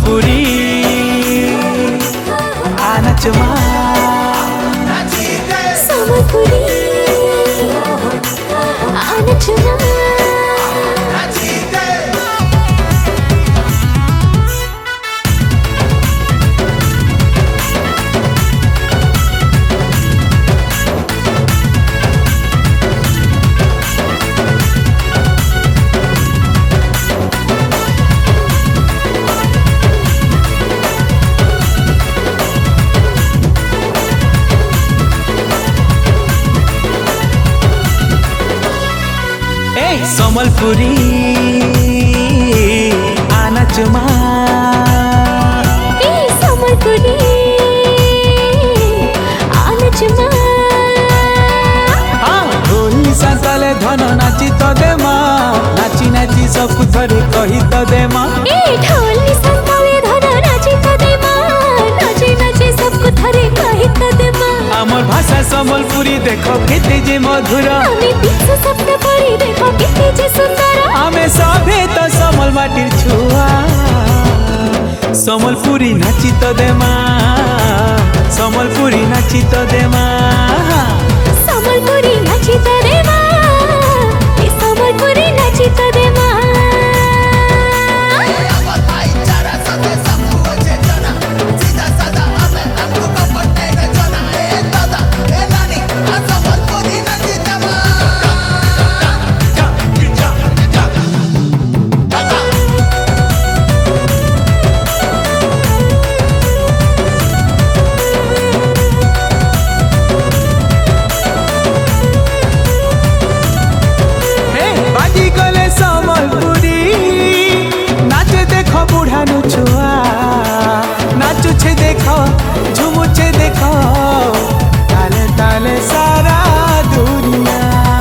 सम्बलपुरी नाचमा सम्बलपुरी नाचमा सम्बलपुरी नाचमा सम्बलपुरी नाचमा ढोली सांतले धन नाची तो देमा नाची नाची सब थरे कही तो देमा ढोली सांतले धन नाची तो देमा नाची नाची सब थरे कही तो देमा आमर भाषा सम्बलपुरी देखो केते जे मधुर आमे पीछे सपना पड़ी देखो केते जे सुंदर आमे सभे तो समल माटिर छुआ सम्बलपुरी नाची तो देमा सम्बलपुरी नाची तो देमा सम्बलपुरी नाची तो देमा सम्बलपुरी नाची तो देमा नाचुछे देखो झुमुछे देखो ताले ताले सारा दुनिया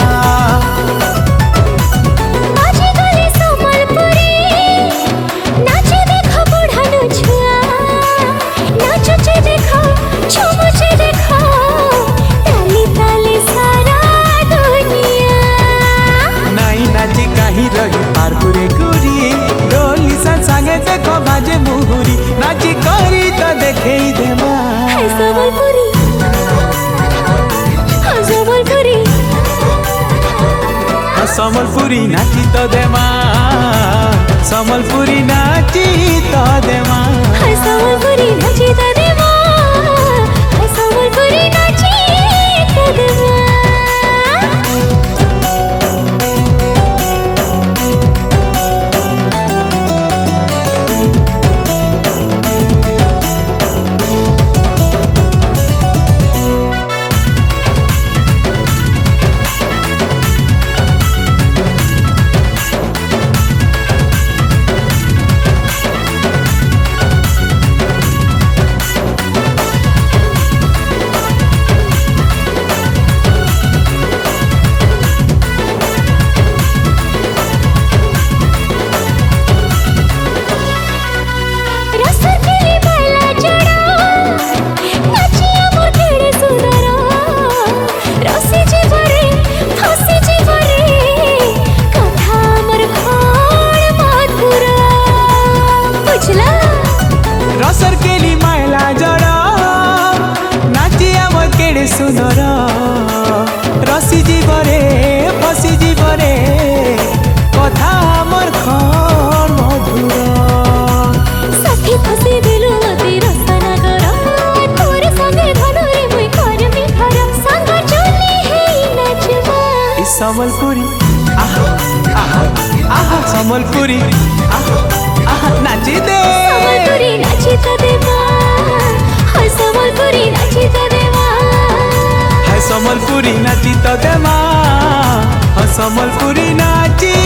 बाजी गले सम्बलपुरी नाचे देखो बुढ़ानो छुआ नाचुछे देखो झुमुछे देखो ताले ताले सारा दुनिया नाई नाची कहीं रही पार गुरे गुरी डोली संगे देखो बाजे मुहुरी नाची करी तो देखे ही देमा सम्बलपुरी सम्बलपुरी सम्बलपुरी नाची तो देमा सम्बलपुरी नाची तो देमा सम्बलपुरी नाची तो देमा सम्बलपुरी नाची तो देमा रसर केली महिला जड़ा नाची आम केड़े सुंदर रसी जीवरे फसी जीवरे कथा मोर खर मधुर सखी फसी दिलु मते रसना कर तोर संगे धनुरे मुई करमी घर संग चली हे नाचमा सम्बलपुरी आहा आहा आहा सम्बलपुरी आहा आहा नाची दे सम्बलपुरी नाची तो देमा सम्बलपुरी नाची तो देमा सम्बलपुरी नाची तो देमा सम्बलपुरी नाची